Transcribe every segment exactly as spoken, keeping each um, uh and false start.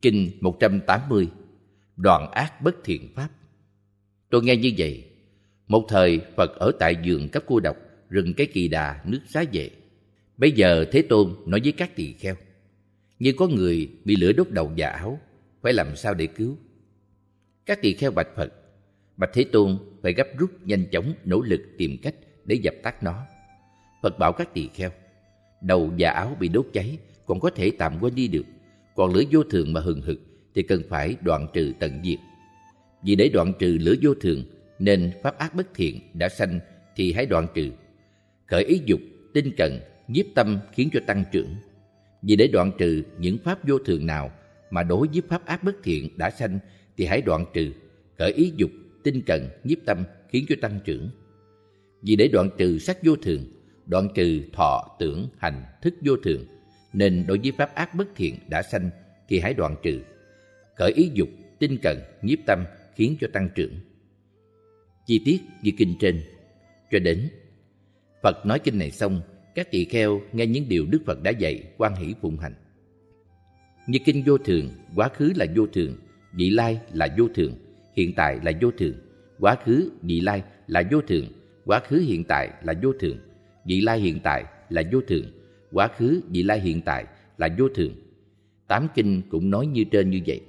Kinh một trăm tám mươi. Đoạn ác bất thiện pháp. Tôi nghe như vậy. Một thời Phật ở tại vườn Cấp Cô Độc, rừng Cái Kỳ Đà, nước Xá Vệ. Bây giờ Thế Tôn nói với các tỳ kheo: như có người bị lửa đốt đầu và áo, phải làm sao để cứu? Các tỳ kheo bạch Phật: bạch Thế Tôn, phải gấp rút nhanh chóng nỗ lực tìm cách để dập tắt nó. Phật bảo các tỳ kheo: đầu và áo bị đốt cháy còn có thể tạm quên đi được, còn lửa vô thường mà hừng hực thì cần phải đoạn trừ tận diệt. Vì để đoạn trừ lửa vô thường nên pháp ác bất thiện đã sanh thì hãy đoạn trừ. Khởi ý dục, tinh cần, nhiếp tâm khiến cho tăng trưởng. Vì để đoạn trừ những pháp vô thường nào mà đối với pháp ác bất thiện đã sanh thì hãy đoạn trừ. Khởi ý dục, tinh cần, nhiếp tâm khiến cho tăng trưởng. Vì để đoạn trừ sắc vô thường, đoạn trừ thọ, tưởng, hành, thức vô thường, nên đối với pháp ác bất thiện đã sanh thì hãy đoạn trừ. Khởi ý dục, tinh cần, nhiếp tâm khiến cho tăng trưởng. Chi tiết như kinh trên. Cho đến Phật nói kinh này xong, các tỳ kheo nghe những điều Đức Phật đã dạy, hoan hỷ phụng hành. Như kinh vô thường, quá khứ là vô thường, vị lai là vô thường, hiện tại là vô thường. Quá khứ, vị lai là vô thường, quá khứ hiện tại là vô thường, vị lai hiện tại là vô thường, quá khứ, vị lai hiện tại là vô thường. Tám kinh cũng nói như trên như vậy.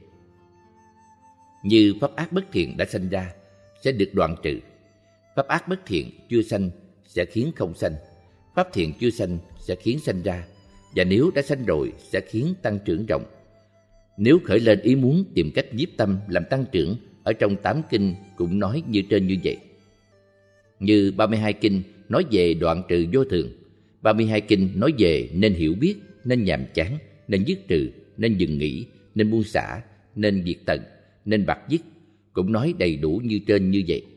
Như pháp ác bất thiện đã sanh ra sẽ được đoạn trừ. Pháp ác bất thiện chưa sanh sẽ khiến không sanh. Pháp thiện chưa sanh sẽ khiến sanh ra. Và nếu đã sanh rồi sẽ khiến tăng trưởng rộng. Nếu khởi lên ý muốn tìm cách nhiếp tâm làm tăng trưởng, ở trong tám kinh cũng nói như trên như vậy. Như ba mươi hai kinh nói về đoạn trừ vô thường, ba mươi hai kinh nói về nên hiểu biết, nên nhàm chán, nên dứt trừ, nên dừng nghỉ, nên buông xả, nên diệt tận, nên bạc dứt, cũng nói đầy đủ như trên như vậy.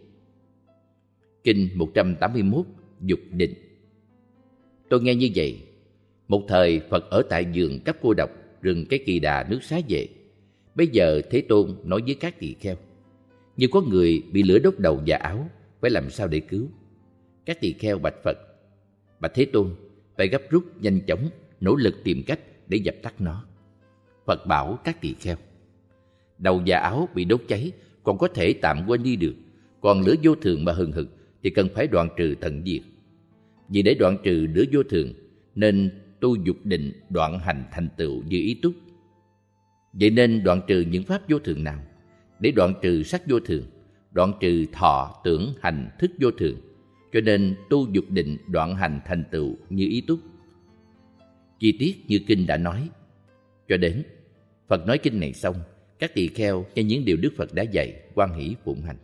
Kinh một trăm tám mươi mốt. Dục định. Tôi nghe như vậy. Một thời Phật ở tại vườn Cấp Cô Độc, rừng Cái Kỳ Đà, nước Xá Vệ. Bây giờ Thế Tôn nói với các tỳ kheo: như có người bị lửa đốt đầu và áo, phải làm sao để cứu? Các tỳ kheo bạch Phật: bạch Thế Tôn, phải gấp rút nhanh chóng nỗ lực tìm cách để dập tắt nó. Phật bảo các tỳ kheo: đầu và áo bị đốt cháy còn có thể tạm quên đi được, còn lửa vô thường mà hừng hực thì cần phải đoạn trừ tận diệt. Vì để đoạn trừ lửa vô thường nên tu dục định đoạn hành thành tựu như ý túc. Vậy nên đoạn trừ những pháp vô thường nào? Để đoạn trừ sắc vô thường, đoạn trừ thọ, tưởng, hành, thức vô thường, cho nên tu dục định đoạn hành thành tựu như ý túc. Chi tiết như kinh đã nói. Cho đến Phật nói kinh này xong, các tỳ kheo nghe những điều Đức Phật đã dạy, hoan hỷ phụng hành.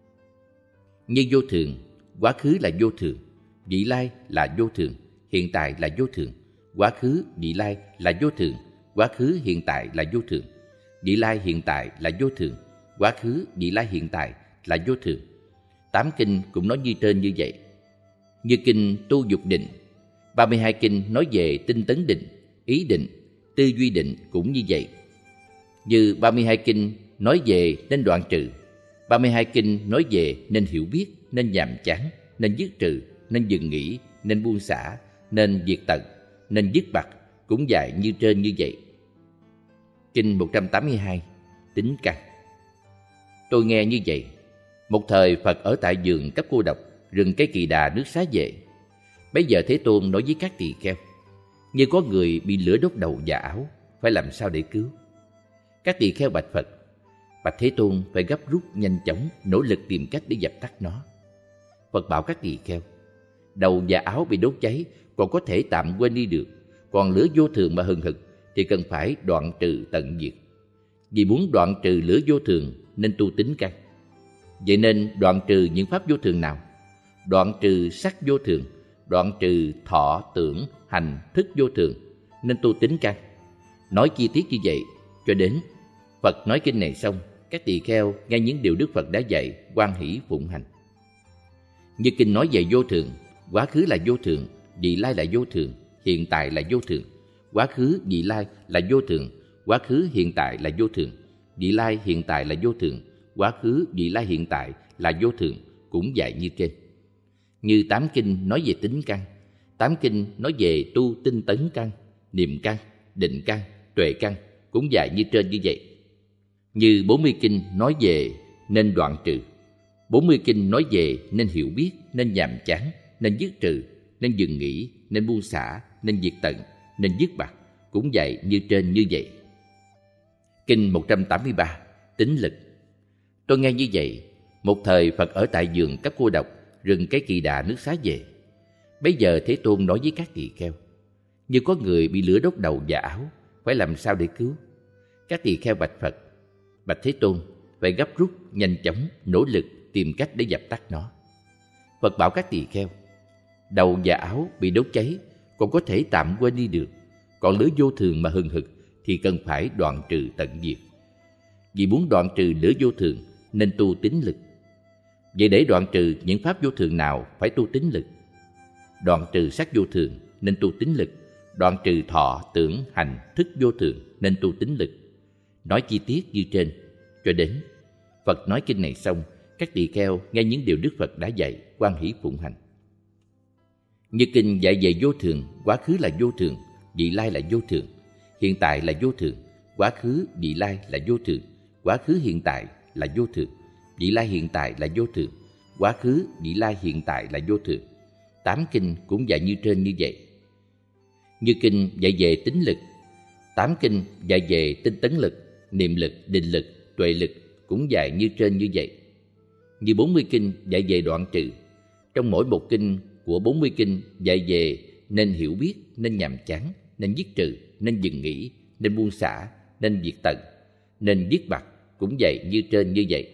Như vô thường, quá khứ là vô thường, vị lai là vô thường, hiện tại là vô thường. Quá khứ, vị lai là vô thường, quá khứ, hiện tại là vô thường, vị lai hiện tại là vô thường, quá khứ, vị lai hiện tại là vô thường. Tám kinh cũng nói như trên như vậy. Như kinh tu dục định, ba mươi hai kinh nói về tinh tấn định, ý định, tư duy định cũng như vậy. Như ba mươi hai kinh nói về nên đoạn trừ, ba mươi hai kinh nói về nên hiểu biết, nên nhàm chán, nên dứt trừ, nên dừng nghỉ, nên buông xả, nên diệt tận, nên dứt bặt, cũng dạy như trên như vậy. Kinh một trăm tám mươi hai. Tính căn. Tôi nghe như vậy. Một thời Phật ở tại vườn Cấp Cô Độc, rừng Cái Kỳ Đà, nước Xá Vệ. Bây giờ Thế Tôn nói với các tỳ kheo: như có người bị lửa đốt đầu và áo, phải làm sao để cứu? Các tỳ kheo bạch Phật: bạch Thế Tôn, phải gấp rút nhanh chóng nỗ lực tìm cách để dập tắt nó. Phật bảo các tỳ kheo: đầu và áo bị đốt cháy còn có thể tạm quên đi được, còn lửa vô thường mà hừng hực thì cần phải đoạn trừ tận diệt. Vì muốn đoạn trừ lửa vô thường nên tu tính căn. Vậy nên đoạn trừ những pháp vô thường nào? Đoạn trừ sắc vô thường, đoạn trừ thọ, tưởng, hành, thức vô thường, nên tu tính căn. Nói chi tiết như vậy. Cho đến Phật nói kinh này xong, các tỳ kheo nghe những điều Đức Phật đã dạy, hoan hỷ phụng hành. Như kinh nói về vô thường, quá khứ là vô thường, vị lai là vô thường, hiện tại là vô thường. Quá khứ, vị lai là vô thường, quá khứ, hiện tại là vô thường, vị lai hiện tại là vô thường, quá khứ, vị lai hiện tại là vô thường, cũng dạy như trên. Như tám kinh nói về tính căn, tám kinh nói về tu tinh tấn căn, niệm căn, định căn, tuệ căn, cũng dạy như trên như vậy. Như bốn mươi kinh nói về nên đoạn trừ, bốn mươi kinh nói về nên hiểu biết, nên nhàm chán, nên dứt trừ, nên dừng nghỉ, nên buông xả, nên diệt tận, nên dứt bặt, cũng dạy như trên như vậy. Kinh một trăm tám mươi ba, Tính lực. Tôi nghe như vậy, một thời Phật ở tại vườn Cấp Cô Độc, rừng Cái Kỳ Đà nước Xá Về. Bấy giờ Thế Tôn nói với các tỳ kheo: như có người bị lửa đốt đầu và áo, phải làm sao để cứu? Các tỳ kheo bạch Phật: bạch Thế Tôn, phải gấp rút, nhanh chóng, nỗ lực tìm cách để dập tắt nó. Phật bảo các tỳ kheo: đầu và áo bị đốt cháy còn có thể tạm quên đi được, còn lửa vô thường mà hừng hực thì cần phải đoạn trừ tận diệt. Vì muốn đoạn trừ lửa vô thường nên tu tín lực. Vậy để đoạn trừ những pháp vô thường nào phải tu tín lực? Đoạn trừ sắc vô thường nên tu tín lực. Đoạn trừ thọ, tưởng, hành, thức vô thường nên tu tín lực. Nói chi tiết như trên cho đến Phật nói kinh này xong, các tỳ kheo nghe những điều Đức Phật đã dạy, hoan hỷ phụng hành. Như kinh dạy về vô thường, quá khứ là vô thường, vị lai là vô thường, hiện tại là vô thường, quá khứ vị lai là vô thường, quá khứ hiện tại là vô thường, vị lai hiện tại là vô thường, quá khứ vị lai hiện tại là vô thường. Tám kinh cũng dạy như trên như vậy. Như kinh dạy về tính lực, tám kinh dạy về tinh tấn lực, niệm lực, định lực, tuệ lực cũng dạy như trên như vậy. Như bốn mươi kinh dạy về đoạn trừ, trong mỗi một kinh của bốn mươi kinh dạy về nên hiểu biết, nên nhàm chán, nên dứt trừ, nên dừng nghỉ, nên buông xả, nên diệt tận, nên dứt bặt cũng dạy như trên như vậy.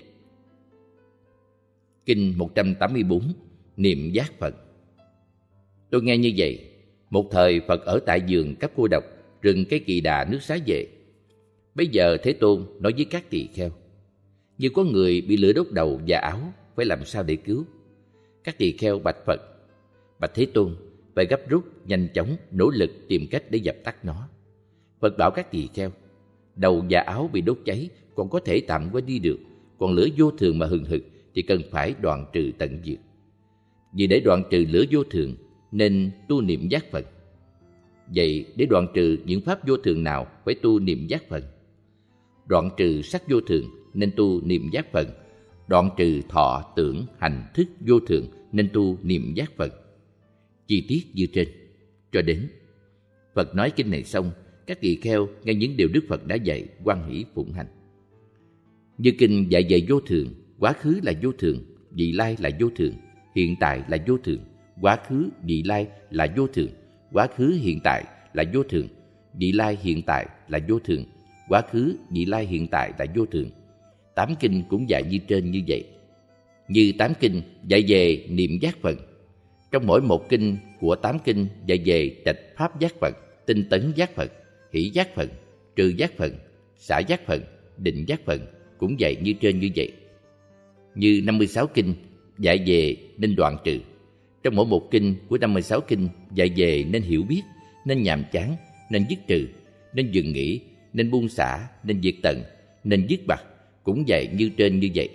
Kinh một trăm tám mươi bốn, Niệm giác Phật. Tôi nghe như vậy, một thời Phật ở tại vườn Cấp Cô Độc, rừng Cái Kỳ Đà nước Xá Về. Bấy giờ Thế Tôn nói với các tỳ kheo: như có người bị lửa đốt đầu và áo, phải làm sao để cứu? Các tỳ kheo bạch Phật: bạch Thế Tôn, phải gấp rút, nhanh chóng, nỗ lực tìm cách để dập tắt nó. Phật bảo các tỳ kheo: đầu và áo bị đốt cháy còn có thể tạm quên đi được, còn lửa vô thường mà hừng hực thì cần phải đoạn trừ tận diệt. Vì để đoạn trừ lửa vô thường nên tu niệm giác Phật. Vậy để đoạn trừ những pháp vô thường nào phải tu niệm giác Phật? Đoạn trừ sắc vô thường nên tu niệm giác Phật. Đoạn trừ thọ, tưởng, hành, thức vô thường nên tu niệm giác Phật. Chi tiết như trên cho đến Phật nói kinh này xong, các tỳ kheo nghe những điều Đức Phật đã dạy, hoan hỷ phụng hành. Như kinh dạy về vô thường, quá khứ là vô thường, vị lai là vô thường, hiện tại là vô thường, quá khứ vị lai là vô thường, quá khứ hiện tại là vô thường, vị lai hiện tại là vô thường, quá khứ vị lai hiện tại là vô thường. Tám kinh cũng dạy như trên như vậy. Như tám kinh dạy về niệm giác Phật, trong mỗi một kinh của tám kinh dạy về trạch pháp giác Phật, tinh tấn giác Phật, hỷ giác Phật, trừ giác Phật, xả giác Phật, định giác Phật cũng dạy như trên như vậy. Như năm mươi sáu kinh dạy về nên đoạn trừ, trong mỗi một kinh của năm mươi sáu kinh dạy về nên hiểu biết, nên nhàm chán, nên dứt trừ, nên dừng nghỉ, nên buông xả, nên diệt tận, nên dứt bặt cũng dạy như trên như vậy.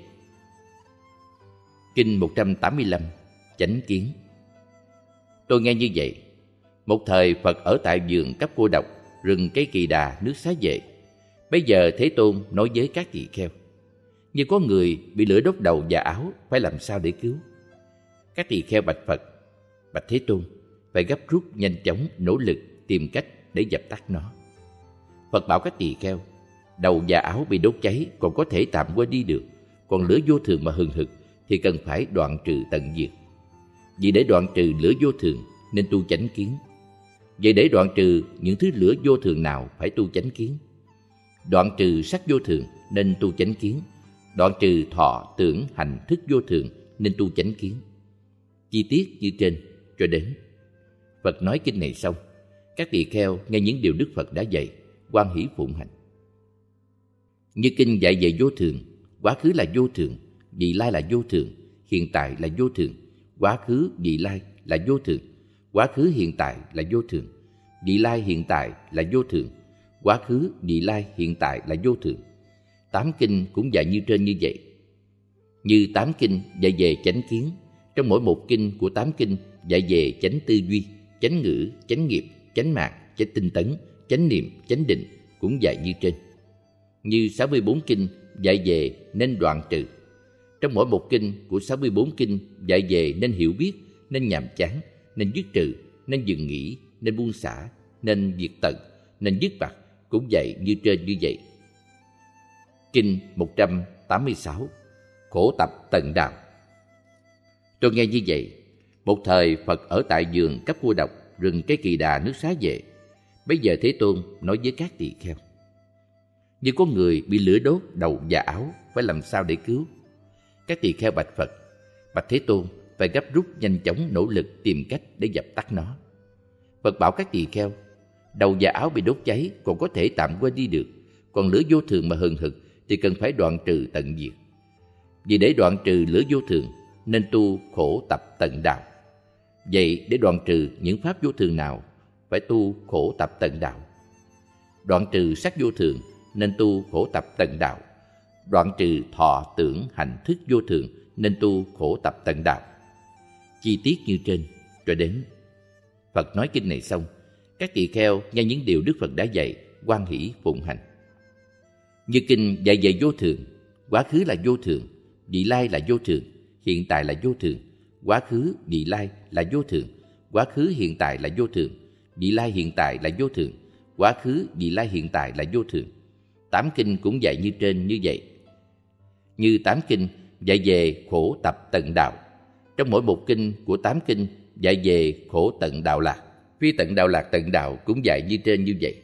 Kinh một trăm tám mươi lăm, Chánh kiến. Tôi nghe như vậy, một thời Phật ở tại vườn Cấp Cô Độc, rừng Cái Kỳ Đà nước Xá Về. Bấy giờ Thế Tôn nói với các tỳ kheo: như có người bị lửa đốt đầu và áo, phải làm sao để cứu? Các tỳ kheo bạch Phật: bạch Thế Tôn, phải gấp rút, nhanh chóng, nỗ lực tìm cách để dập tắt nó. Phật bảo các tỳ kheo: đầu và áo bị đốt cháy còn có thể tạm quên đi được, còn lửa vô thường mà hừng hực thì cần phải đoạn trừ tận diệt. Vì để đoạn trừ lửa vô thường nên tu chánh kiến. Vậy để đoạn trừ những thứ lửa vô thường nào phải tu chánh kiến? Đoạn trừ sắc vô thường nên tu chánh kiến. Đoạn trừ thọ, tưởng, hành, thức vô thường nên tu chánh kiến. Chi tiết như trên cho đến Phật nói kinh này xong, các tỳ kheo nghe những điều Đức Phật đã dạy, hoan hỷ phụng hành. Như kinh dạy về vô thường, quá khứ là vô thường, vị lai là vô thường, hiện tại là vô thường, quá khứ vị lai là vô thường, quá khứ hiện tại là vô thường, vị lai hiện tại là vô thường, quá khứ vị lai hiện tại là vô thường. Tám kinh cũng dạy như trên như vậy. Như tám kinh dạy về chánh kiến, trong mỗi một kinh của tám kinh dạy về chánh tư duy, chánh ngữ, chánh nghiệp, chánh mạng, chánh tinh tấn, chánh niệm, chánh định cũng dạy như trên. như sáu mươi bốn kinh dạy về nên đoạn trừ. Trong mỗi một kinh của sáu mươi bốn kinh dạy về nên hiểu biết, nên nhàm chán, nên dứt trừ, nên dừng nghỉ, nên buông xả, nên diệt tận, nên dứt bặt, cũng dạy như trên như vậy. Kinh một trăm tám mươi sáu. Khổ tập tận đạo. Tôi nghe như vậy, một thời Phật ở tại vườn cấp cô độc, rừng cây Kỳ Đà nước Xá Vệ. Bây giờ Thế Tôn nói với các tỳ kheo: như có người bị lửa đốt đầu và áo, phải làm sao để cứu? Các tỳ kheo bạch Phật: bạch Thế Tôn, phải gấp rút nhanh chóng nỗ lực tìm cách để dập tắt nó. Phật bảo các tỳ kheo: đầu và áo bị đốt cháy còn có thể tạm quên đi được, còn lửa vô thường mà hừng hực thì cần phải đoạn trừ tận diệt. Vì để đoạn trừ lửa vô thường nên tu khổ tập tận đạo. Vậy để đoạn trừ những pháp vô thường nào, phải tu khổ tập tận đạo. Đoạn trừ sắc vô thường nên tu khổ tập tận đạo. Đoạn trừ thọ tưởng hành thức vô thường nên tu khổ tập tận đạo. Chi tiết như trên cho đến. Phật nói kinh này xong, các tỳ kheo nghe những điều Đức Phật đã dạy, hoan hỷ phụng hành. Như kinh dạy về vô thường, quá khứ là vô thường, vị lai là vô thường, hiện tại là vô thường, quá khứ vị lai là vô thường, quá khứ hiện tại là vô thường, vị lai hiện tại là vô thường, quá khứ vị lai hiện tại là vô thường. Tám kinh cũng dạy như trên như vậy. Như tám kinh dạy về khổ tập tận đạo. Trong mỗi một kinh của tám kinh dạy về khổ tận đạo lạc, phi tận đạo lạc tận đạo cũng dạy như trên như vậy.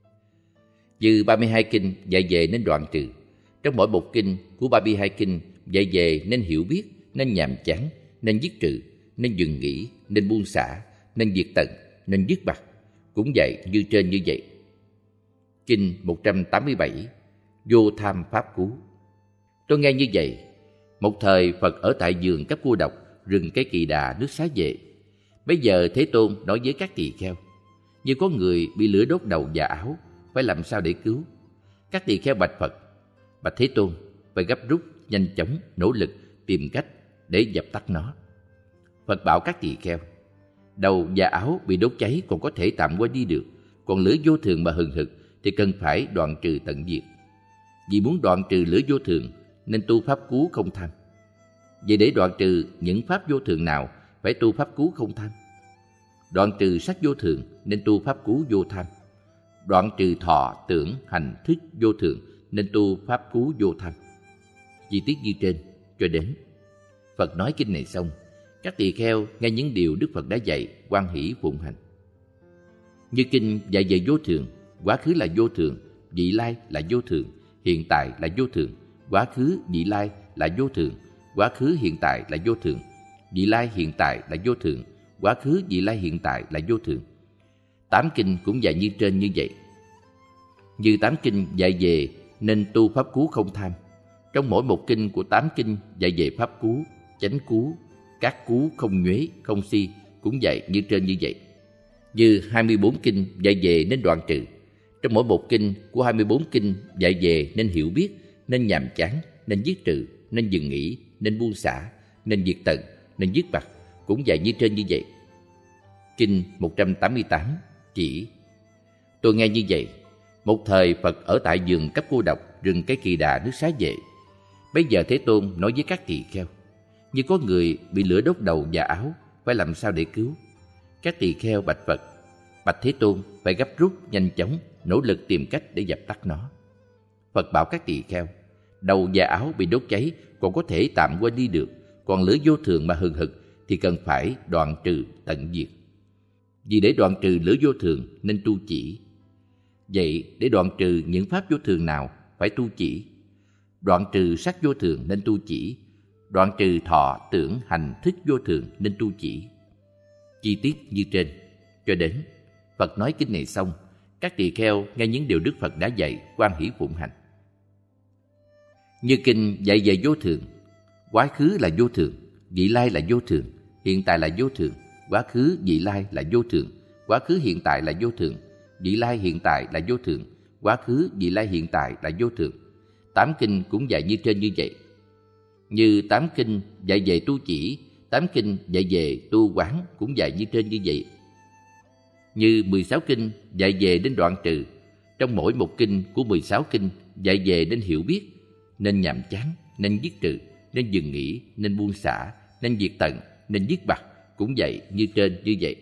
Như ba mươi hai kinh dạy về nên đoạn trừ. Trong mỗi một kinh của ba mươi hai kinh dạy về nên hiểu biết, nên nhàm chán, nên dứt trừ, nên dừng nghỉ, nên buông xả, nên diệt tận, nên dứt bặt, cũng dạy như trên như vậy. Kinh một trăm tám mươi bảy. Vô tham pháp cứu. Tôi nghe như vậy, một thời Phật ở tại vườn cấp cô độc, rừng cây Kỳ Đà nước Xá Vệ. Bây giờ Thế Tôn nói với các tỳ kheo: như có người bị lửa đốt đầu và áo, phải làm sao để cứu? Các tỳ kheo bạch Phật: bạch Thế Tôn, phải gấp rút nhanh chóng nỗ lực tìm cách để dập tắt nó. Phật bảo các tỳ kheo: đầu và áo bị đốt cháy còn có thể tạm quên đi được, còn lửa vô thường mà hừng hực thì cần phải đoạn trừ tận diệt. Vì muốn đoạn trừ lửa vô thường nên tu pháp cứu không tham. Vậy để đoạn trừ những pháp vô thường nào, phải tu pháp cứu không tham. Đoạn trừ sắc vô thường nên tu pháp cứu vô tham. Đoạn trừ thọ tưởng hành thức vô thường nên tu pháp cứu vô tham. Chi tiết như trên cho đến. Phật nói kinh này xong, các tỳ kheo nghe những điều Đức Phật đã dạy, hoan hỷ phụng hành. Như kinh dạy về vô thường, quá khứ là vô thường, vị lai là vô thường, hiện tại là vô thường, quá khứ vị lai là vô thường, quá khứ hiện tại là vô thường, vị lai hiện tại là vô thường, quá khứ vị lai hiện tại là vô thường. Tám kinh cũng dạy như trên như vậy. Như tám kinh dạy về nên tu pháp cứu không tham. Trong mỗi một kinh của tám kinh dạy về pháp cứu, chánh cứu, các cứu không nhuế, không si, cũng dạy như trên như vậy. Như hai mươi bốn kinh dạy về nên đoạn trừ. Trong mỗi một kinh của hai mươi bốn kinh dạy về nên hiểu biết, nên nhàm chán, nên dứt trừ, nên dừng nghỉ, nên buông xả, nên diệt tận, nên dứt bặt, cũng dạy như trên như vậy. Kinh một trăm tám mươi tám chỉ. Tôi nghe như vậy, một thời Phật ở tại vườn cấp cô độc, rừng cây Kỳ Đà nước Xá Vệ. Bây giờ Thế Tôn nói với các tỳ kheo: như có người bị lửa đốt đầu và áo, phải làm sao để cứu? Các tỳ kheo bạch Phật: bạch Thế Tôn, phải gấp rút nhanh chóng nỗ lực tìm cách để dập tắt nó. Phật bảo các tỳ kheo: đầu và áo bị đốt cháy còn có thể tạm quên đi được, còn lửa vô thường mà hừng hực thì cần phải đoạn trừ tận diệt. Vì để đoạn trừ lửa vô thường nên tu chỉ. Vậy để đoạn trừ những pháp vô thường nào, phải tu chỉ. Đoạn trừ sắc vô thường nên tu chỉ. Đoạn trừ thọ tưởng hành thức vô thường nên tu chỉ. Chi tiết như trên cho đến. Phật nói kinh này xong, các tỳ kheo nghe những điều Đức Phật đã dạy, hoan hỷ phụng hành. Như kinh dạy về vô thường, quá khứ là vô thường, vị lai là vô thường, hiện tại là vô thường, quá khứ vị lai là vô thường, quá khứ hiện tại là vô thường, vị lai hiện tại là vô thường, quá khứ vị lai hiện tại là vô thường. Tám kinh cũng dạy như trên như vậy. Như tám kinh dạy về tu chỉ, tám kinh dạy về tu quán cũng dạy như trên như vậy. Như mười sáu kinh dạy về đến đoạn trừ. Trong mỗi một kinh của mười sáu kinh dạy về nên hiểu biết, nên nhàm chán, nên dứt trừ, nên dừng nghỉ, nên buông xả, nên diệt tận, nên dứt bặt, cũng vậy như trên như vậy.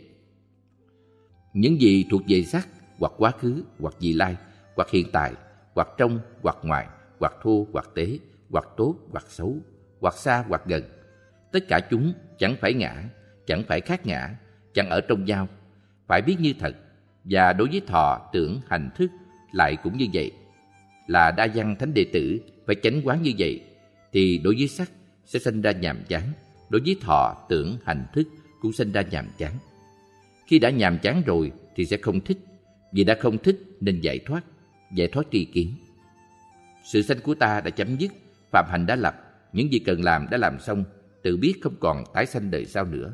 Những gì thuộc về sắc, hoặc quá khứ, hoặc vị lai, hoặc hiện tại, hoặc trong, hoặc ngoài, hoặc thô, hoặc tế, hoặc tốt, hoặc xấu, hoặc xa, hoặc gần, tất cả chúng chẳng phải ngã, chẳng phải khác ngã, chẳng ở trong nhau, phải biết như thật. Và đối với thọ, tưởng, hành, thức lại cũng như vậy. Là đa văn thánh đệ tử phải chánh quán như vậy, thì đối với sắc sẽ sinh ra nhàm chán, đối với thọ, tưởng, hành, thức cũng sinh ra nhàm chán. Khi đã nhàm chán rồi thì sẽ không thích, vì đã không thích nên giải thoát, giải thoát tri kiến. Sự sanh của ta đã chấm dứt, phạm hạnh đã lập, những gì cần làm đã làm xong, tự biết không còn tái sanh đời sau nữa.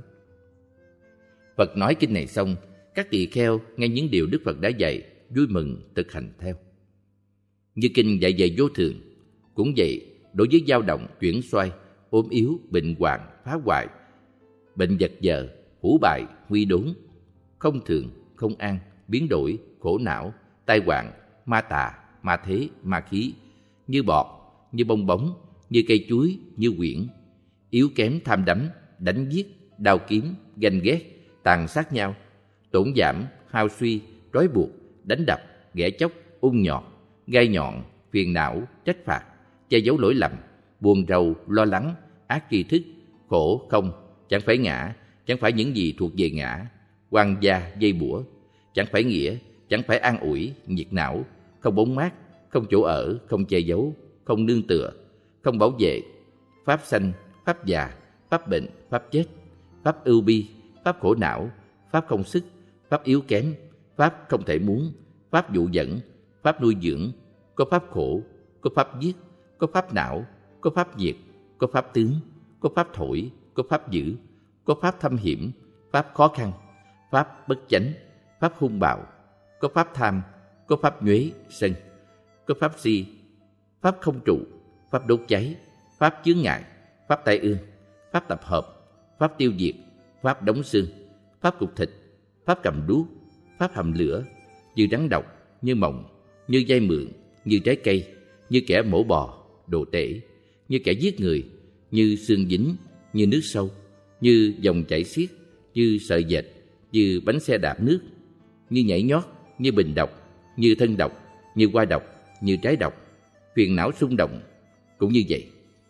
Phật nói kinh này xong, các tỳ kheo nghe những điều Đức Phật đã dạy, vui mừng thực hành theo. Như kinh dạy về vô thường, cũng vậy, đối với dao động, chuyển xoay, ốm yếu, bệnh hoạn, phá hoại, bệnh vật vờ, hủ bại, huy đốn, không thường, không an, biến đổi, khổ não, tai hoạn, ma tà, ma thế, ma khí, như bọt, như bong bóng, như cây chuối, như quyển, yếu kém tham đắm, đánh giết, đao kiếm, ganh ghét, tàn sát nhau, tổn giảm, hao suy, trói buộc, đánh đập, ghẻ chóc, ung nhọt, gai nhọn, phiền não, trách phạt, che giấu lỗi lầm, buồn rầu, lo lắng, ác tri thức, khổ không, chẳng phải ngã, chẳng phải những gì thuộc về ngã, oan gia, dây bủa, chẳng phải nghĩa, chẳng phải an ủi, nhiệt não, không bóng mát, không chỗ ở, không che giấu, không nương tựa, không bảo vệ, pháp sanh, pháp già, pháp bệnh, pháp chết, pháp ưu bi, pháp khổ não, pháp không sức, pháp yếu kém, pháp không thể muốn, pháp dụ dẫn, pháp nuôi dưỡng, có pháp khổ, có pháp giết, có pháp não, có pháp diệt, có pháp tướng, có pháp thổi, có pháp giữ, có pháp thâm hiểm, pháp khó khăn, pháp bất chánh, pháp hung bạo, có pháp tham, có pháp nhuế, sân, có pháp si, pháp không trụ, pháp đốt cháy, pháp chướng ngại, pháp tai ương, pháp tập hợp, pháp tiêu diệt, pháp đóng xương, pháp cục thịt, pháp cầm đuốc, pháp hầm lửa, như rắn độc, như mộng, như dây mượn, như trái cây, như kẻ mổ bò, đồ tể, như kẻ giết người, như xương dính, như nước sâu, như dòng chảy xiết, như sợi dệt, như bánh xe đạp nước, như nhảy nhót, như bình độc, như thân độc, như hoa độc, như trái độc, phiền não xung động, cũng như vậy.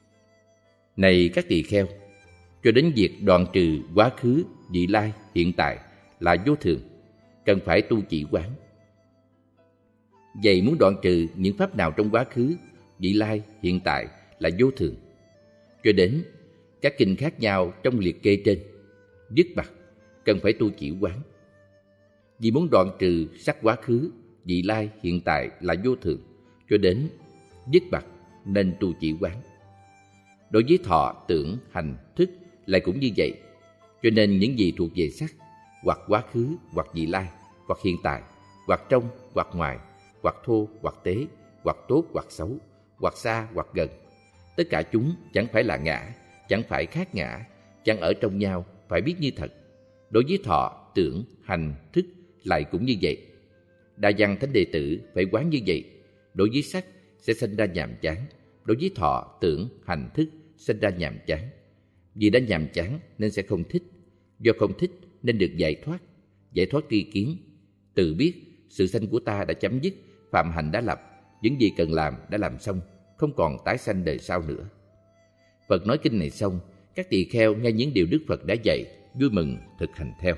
Này các tỳ kheo, cho đến việc đoạn trừ quá khứ, vị lai, hiện tại là vô thường, cần phải tu chỉ quán. Vậy muốn đoạn trừ những pháp nào trong quá khứ, vị lai, hiện tại là vô thường, cho đến các kinh khác nhau trong liệt kê trên, dứt bặt, cần phải tu chỉ quán. Vì muốn đoạn trừ sắc quá khứ, vị lai, hiện tại là vô thường, cho đến dứt bặt nên tu chỉ quán. Đối với thọ, tưởng, hành, thức lại cũng như vậy, cho nên những gì thuộc về sắc, hoặc quá khứ, hoặc vị lai, hoặc hiện tại, hoặc trong, hoặc ngoài, hoặc thô, hoặc tế, hoặc tốt, hoặc xấu, hoặc xa, hoặc gần, tất cả chúng chẳng phải là ngã, chẳng phải khác ngã, chẳng ở trong nhau, phải biết như thật. Đối với thọ, tưởng, hành, thức lại cũng như vậy. Đa văn thánh đệ tử phải quán như vậy. Đối với sắc sẽ sinh ra nhàm chán, đối với thọ, tưởng, hành, thức sinh ra nhàm chán. Vì đã nhàm chán nên sẽ không thích, do không thích nên được giải thoát, giải thoát tri kiến, tự biết sự sanh của ta đã chấm dứt, phạm hạnh đã lập, những gì cần làm đã làm xong, không còn tái sanh đời sau nữa. Phật nói kinh này xong, các tỳ kheo nghe những điều Đức Phật đã dạy, vui mừng thực hành theo.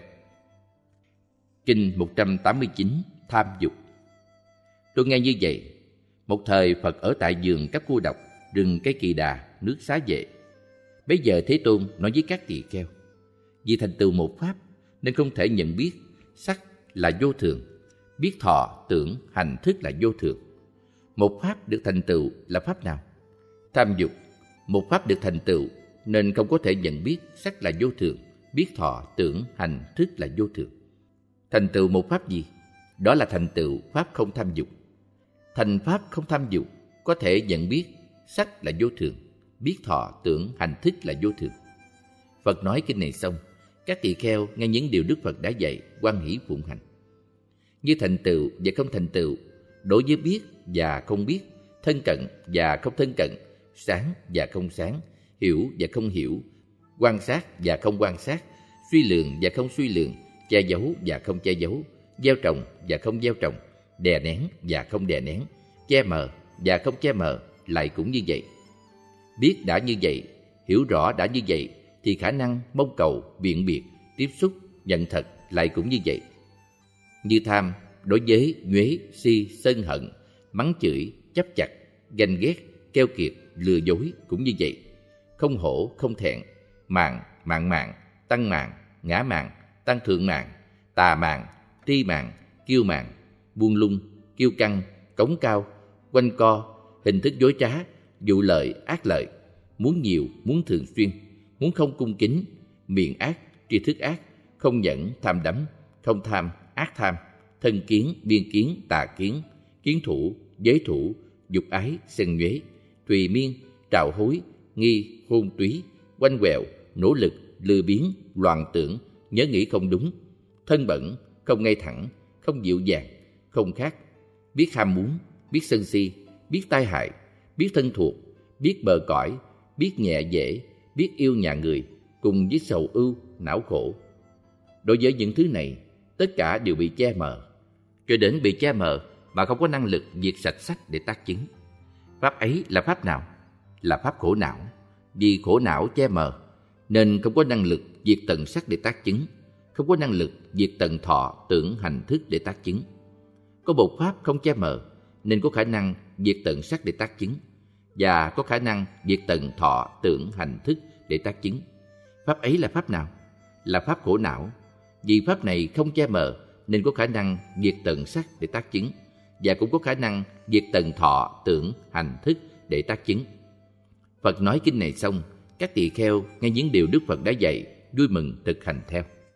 Kinh một trăm tám mươi chín, Tham dục. Tôi nghe như vậy, một thời Phật ở tại vườn các cô độc, rừng cây Kỳ Đà, nước Xá Vệ. Bấy giờ Thế Tôn nói với các tỳ kheo, vì thành tựu một pháp nên không thể nhận biết sắc là vô thường, biết thọ, tưởng, hành, thức là vô thường. Một pháp được thành tựu là pháp nào? Tham dục. Một pháp được thành tựu nên không có thể nhận biết sắc là vô thường, biết thọ, tưởng, hành, thức là vô thường. Thành tựu một pháp gì? Đó là thành tựu pháp không tham dục. Thành pháp không tham dục có thể nhận biết sắc là vô thường, biết thọ, tưởng, hành, thức là vô thường. Phật nói kinh này xong, các tỳ kheo nghe những điều Đức Phật đã dạy, hoan hỷ phụng hành. Như thành tựu và không thành tựu, đối với biết và không biết, thân cận và không thân cận, sáng và không sáng, hiểu và không hiểu, quan sát và không quan sát, suy lường và không suy lường, che giấu và không che giấu, gieo trồng và không gieo trồng, đè nén và không đè nén, che mờ và không che mờ, lại cũng như vậy. Biết đã như vậy, hiểu rõ đã như vậy, thì khả năng mong cầu, biện biệt, tiếp xúc, nhận thật lại cũng như vậy. Như tham, đối với nhuế, si, sân hận, mắng chửi, chấp chặt, ganh ghét, keo kiệt, lừa dối cũng như vậy. Không hổ, không thẹn, mạn, mạn mạn, tăng mạn, ngã mạn, tăng thượng mạn, tà mạn, tri mạn, kiêu mạn, buông lung, kiêu căng, cống cao, quanh co, hình thức dối trá, dụ lợi, ác lợi, muốn nhiều, muốn thường xuyên, muốn không cung kính, miệng ác, tri thức ác, không nhẫn, tham đắm, không tham, ác tham, thân kiến, biên kiến, tà kiến, kiến thủ, giới thủ, dục ái, sân nhuế, tùy miên, trạo hối, nghi, hôn túy, quanh quẹo, nỗ lực, lừa biếng, loạn tưởng, nhớ nghĩ không đúng, thân bẩn, không ngay thẳng, không dịu dàng, không khác, biết ham muốn, biết sân si, biết tai hại, biết thân thuộc, biết bờ cõi, biết nhẹ dễ, biết yêu nhà người, cùng với sầu ưu, não khổ. Đối với những thứ này, tất cả đều bị che mờ, cho đến bị che mờ mà không có năng lực diệt sạch sách để tác chứng. Pháp ấy là pháp nào? Là pháp khổ não. Vì khổ não che mờ, nên không có năng lực diệt tận sắc để tác chứng, không có năng lực diệt tận thọ, tưởng, hành, thức để tác chứng. Có một pháp không che mờ, nên có khả năng diệt tận sắc để tác chứng, và có khả năng diệt tận thọ, tưởng, hành, thức để tác chứng. Pháp ấy là pháp nào? Là pháp khổ não. Vì pháp này không che mờ, nên có khả năng diệt tận sắc để tác chứng, và cũng có khả năng diệt tận thọ, tưởng, hành, thức để tác chứng. Phật nói kinh này xong, các tỳ kheo nghe những điều Đức Phật đã dạy, vui mừng thực hành theo.